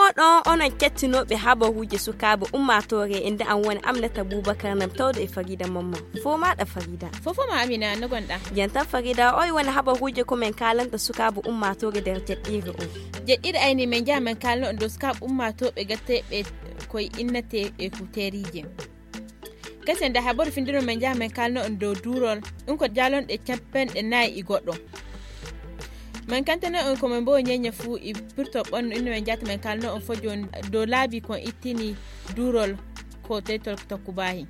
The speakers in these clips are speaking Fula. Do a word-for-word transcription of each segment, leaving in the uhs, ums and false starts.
moɗon onon kettinoɓe habaruji sukaɓe ummatore inda an woni Amnata Bubakar nam tawde e Farida Mamman fo maɗa Farida fofo ma Amina no gonɗa janta Farida oy woni habaruji ko men kalanta sukaɓe ummatore nder jeɗɗire o jeɗɗire ayni men jaa men kalno on do sukaɓe ummatoɓe gatteɓe koye innate e kuterije kasen da habaru findiro men jaa men kalno on do durol ɗum ko jalonɗe capanɗe nayyi e goɗɗo man kantane on ko men bo nyenya fu i pirto bon ino men jata men kalno on fojo do laabi kon ittini durol ko tetol takubahi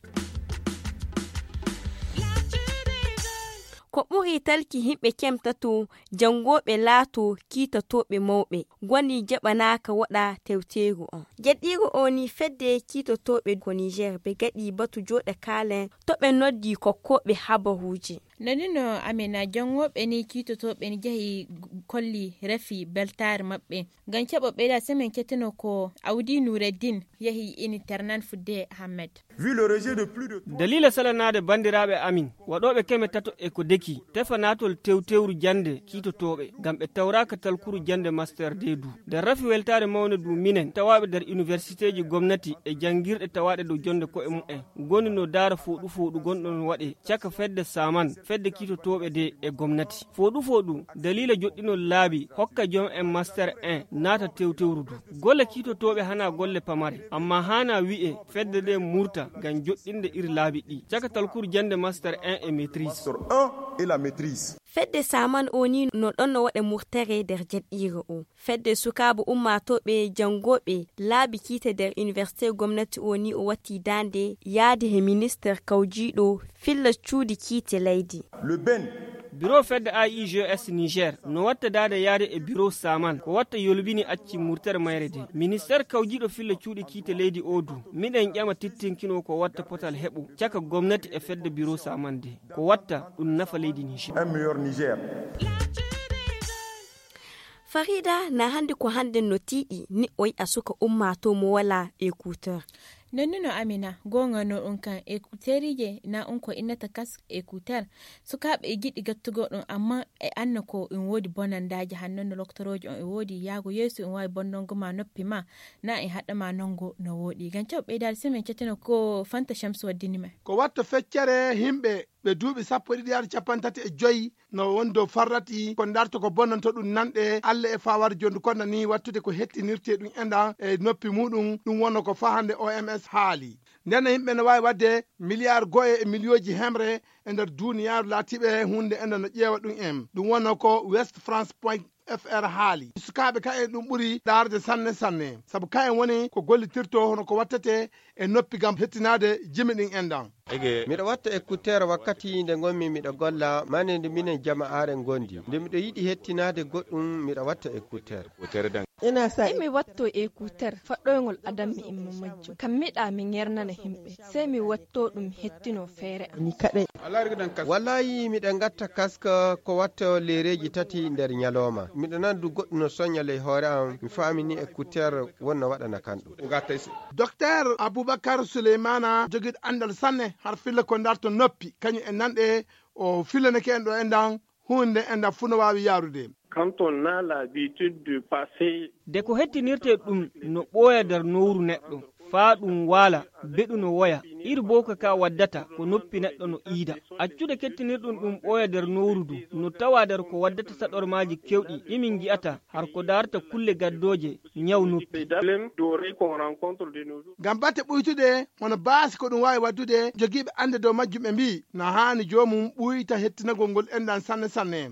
ko ɓuri talki himɓe kemtato jangoɓe laato kiitatoɓe mawɓe goni jaɓanaka waɗa tewteru on jeɗɗiru o ni fedde kiitotoɓe ko Niger ɓe gaɗi batu joɗe kalen toɓe noddi kokkoɓe habaruji nonino Amina jangoɓe ni kiitotoɓe ni jahi kolli refi beltare maɓɓe ngam keɓo ɓeyda semen kettino ko Awdi Nureddin yahi internan fudde Ahmed dalila salanade bandiraɓe amin waɗoɓe keme tato e ko deki tefa natol tewtewru jande kiitotoɓe ngam ɓe tawraka talkuru jande master dedu nder rafi weltare mawne du minen tawaɓe nder université ji gomnati e jangirɗe tawaɗe dow jonde ko e mumen goni no dara foɗu foɗu gonɗon waɗe caka fedde saman fedde kiitotoɓe de e gomnati foɗu foɗu dalila joɗɗinol laabi hokka joom en master un nata tewtewru du golle kiitotoɓe hana golle pamare amma hana wi'e fedde de murta ngam joɗɗinde iri laabi ɗi caka talkuru jande master un e maîtrise et la maîtrise. Fedde saman oni no ɗon no waɗe murtere nder jeɗɗire o fedde sukaɓe ummatoɓe jangoɓe laabi kiite nder université gomnati oni o watti dande yaade he ministre kawjiɗo filla cuuɗi kiite leydi le ben bureau fedde A I G S Niger no watta dade yaade e bureau saman ko watta yolbini acci murtere mayre de ministère kawjiɗo filla cuuɗi kiite leydi odu miɗen ƴama tittinkino ko watta potal heɓu caka gomnati e fedde bureau saman de ko watta ɗum nafa leydi Niger un meilleur Niger. Farida na hande ko hande no tiɗi ni oy asuka ummato mo wala écouteur nonno Amina gonga no on kan écouteurije na on ko innata kas écouteur sukaɓe e giɗi gattugo ɗum amma e anna ko in wodi bonandaji hannon no loktoroji on e wodi yaago yeeso in wawi bonnongo ma noppi ma na e haɗama nongo no wodi gan cew ɓeydade semen cettino ko Fanta Shamsu waddini men ko watta feccere himɓe ɓe duuɓi sappo e ɗiɗi yaade capantati e joyyi no woni dow farrati ko darto ko bonnanto ɗum nanɗe Allah e fawar jondu konna ni wattude ko hettinirte ɗum enɗan e noppi muɗum ɗum wonno ko fa hande O M S haali nden yimɓe ne wawi wadde milliard goye e millioji hemre e nder duniyaru laatiɓe hunde enɗan no ƴeewa ɗum en ɗum wonno ko West France point F R haali sukaɓe ka en ɗum ɓuri daarde sanne sanne saabu ka en woni ko gollitirto hono ko wattate e noppi gam hettinade jimi ɗin enɗan miɗo watta écouteur wakkati nde gonmi miɗo golla mane nde minen jama'are gondi nde miɗo yiɗi hettinade goɗɗum miɗo watta écouteur ina sa mi watto écouteur faɗɗoygol adammi immo majjo kam miɗa mi yernana himɓe sey mi watto ɗum hettino feere ni kaɗai wallahi miɗen gatta kaska ko watta lereji tati nder nyaloma miɗo nandu goɗɗum no soña ley hoore am mi famini écouteur wonno waɗana kan ɗum docteur Aboubacar Souleymana joguiɗo andal sanne har filla ko darto noppi kañum e nanɗe o fillanake en ɗo enɗan hunde enɗan fu no wawi yarude quand on a l'habitude de passer de ko hettinirte ɗum no ɓooya nder nowru neɗɗo faa ɗum waala beɗu no woya iri boka ka waddata ko noppi neɗɗo no iida accude kettinirɗum ɗum ɓooya nder nowru du no tawa nder ko waddata saɗormaji kewɗi ɗimin gi'ata har ko darta kulle gaddoje ñaw noppi ngam batte ɓuytude hono baasi ko ɗum wawi waddude jogiiɓe ande dow majjum ɓe mbi no hani jomum ɓuyta hettinagol ngol enɗan sanne sanne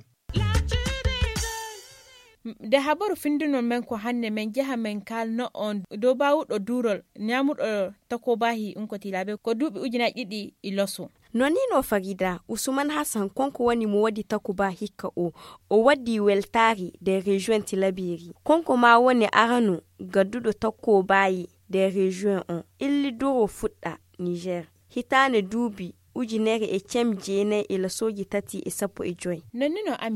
de habaru findinon men ko hande men jaha men kalno on dow bawuɗo durol nyamuɗo takobahi on ko tilaɓe ko duuɓi ujunaji ɗiɗi i loso nonino Farida Usman Hassan konko woni mo wadi takuba hikka o o waddi weltari de région Tilaberi konko ma woni aranu gadduɗo takobayi de région on illi duro fuɗɗa Niger hitane duubi ujunere e cem jeenayi e lasoji tati e sappo e joyi nonnino Amina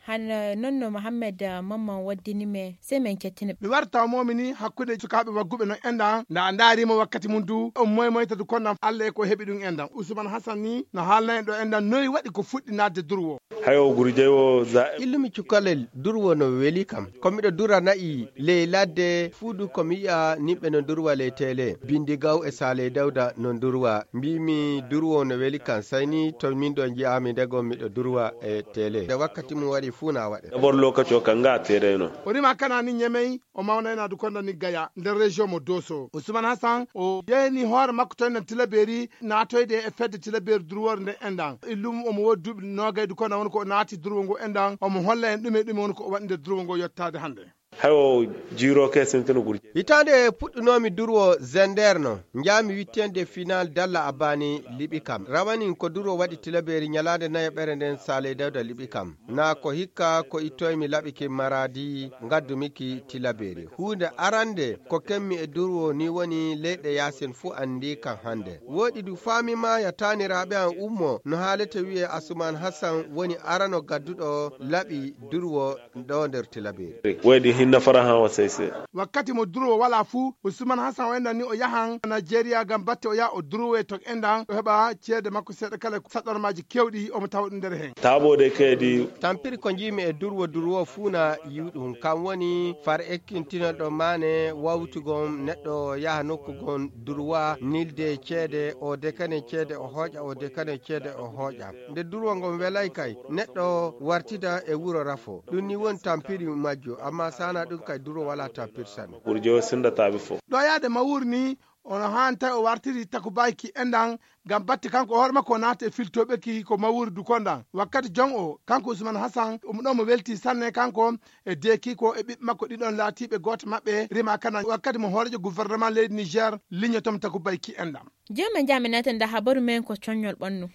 han nonno Muhammad mamman waddini me sai men kettini mi warta momini hakkude sukaɓe waggube no enda nda darima wakkati mum du on moy moyta du konna Allah ko hebi dum enda Usman Hassan ni no halna do enda noy wadi ko fuddi nadde durwo hayo gurjewo za ilmi cukalel durwo no weli kam komiɗo dura na'i le ladde fuudu komiya nimɓe no durwa le tele bindigaw e sale dawda no durwa mbimi durwo no weli kam sayni to min ɗo ji'ami dago miɗo durwa e tele de wakkati mum waɗi funa waɗe dabor lokaci o kanga tereno o rima kana ni nyemey o mawnayna du konda ni gaya nder région mo Doso Usman Hassan o yeni hoore makko to en tilaberi natoyde e fedde tilaberi durwor nde endan illum omo wodi duɓi nogay du konda won ko naati durwo ngo endan omo holla en ɗume ɗume won ko o waɗinde durwo ngo yottade hande hayo jiro ke senteno gurje hitande puɗɗunomi durwo zenderno jami wittende final dalla abani liɓi kam rawani ko durwo waɗi tilaberi ñalade nayo ɓere nden sale dawda liɓi kam na ko hikka ko ittoymi laɓiki maradi gaddumiki tilaberi hunde arande ko kemmi e durwo ni woni leyɗe yasin fuu andi kan hande woɗi du famima yataniraɓe an ummo no haalete wiye Asuman Hassan woni arano gadduɗo laɓi durwo ɗo nder tilaberi woɗi hinna faraha wa seyse wakkati mo durwo wala fu Usman Hassan o enda ni o yahan Nigeria gam batte o ya o durwe to endan o heɓa ceede makko seeɗa kala saɗormaji kewɗi omo tawa ɗum nder hen taɓode kedi tampiri ko jimi e durwo durwo fuuna yiwɗum kam woni far ekkintinoɗo mane wawtugon neɗɗo yaha nokkugon durwa nilde ceede o dekane ceede o hooƴa o dekane ceede o hooƴa nde durwo ngon welay kay neɗɗo wartida e wuro rafo ɗum ni won tampiri majjo amma sana ɗum kay durwo wala tampir san gurjo sindataɓe fof ɗo yaade mawur ni ono hanta o wartiri takubayki endan gam batti kanko hoore makko naata e filtoɓe ki ko mawuri du kondan wakkati jon o kanko Usman Hassan omo ɗo mo welti sanne kanko e deki ko e ɓiɓɓe makko ɗiɗon laatiɓe goto mabɓe rima kana wakkati mo hoorejo gouvernement leydi Niger lignotom takubayki endam joma jaminaten da habaru men ko conyol ɓonnu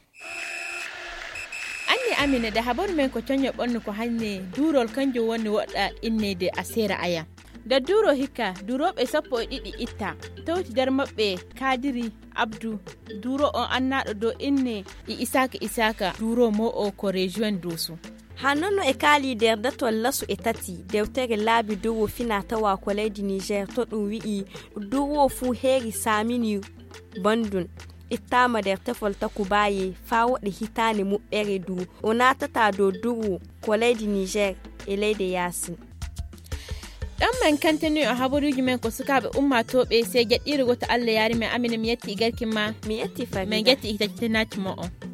anni amina da habaru men ko conyol ɓonnu ko hanne durol kanjum woni woɗɗa innede asera aya da duro hikka duroɓe sappo e ɗiɗi itta tawti nder maɓɓe Kadiri Abdou duro on annaɗo dow inne e Isaka Isaka duro mo o ko région Doso hannono e kaali nder datol lasu e tati dewtere laabi durwo fina tawa ko leydi Niger to ɗum wi'i durwo fuu heeri samini bandun ittama nder tefol takubaye fa waɗi hitande muɓɓere du o natata dow durwo ko leydi Niger e leydi Yasin dan man kantani o habaruji men ko sukaɓe ummatoɓe sai jaɗɗiri goto Allah yari men amina mi yetti garkin ma mi yetti fa men getti ita tinati mo on